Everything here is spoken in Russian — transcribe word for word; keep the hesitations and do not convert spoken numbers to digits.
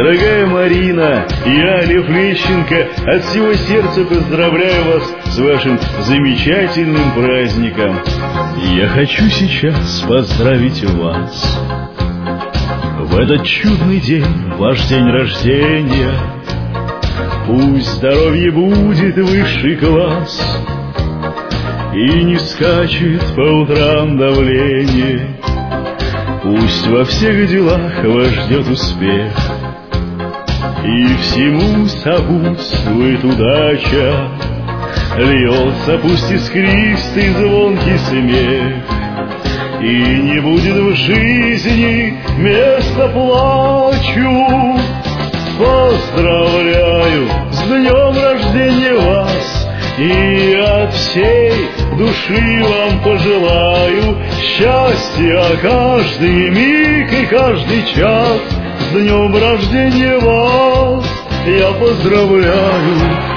Дорогая Марина, я, Лев Лещенко, от всего сердца поздравляю вас с вашим замечательным праздником. Я хочу сейчас поздравить вас в этот чудный день, ваш день рождения. Пусть здоровье будет высший класс, и не скачет по утрам давление. Пусть во всех делах вас ждет успех, и всему сопутствует удача. Льется пусть искристый звонкий смех, и не будет в жизни места плачу. Поздравляю с днем рождения вас, и от всей души вам пожелаю счастья каждый миг и каждый час. С днем рождения вас я поздравляю.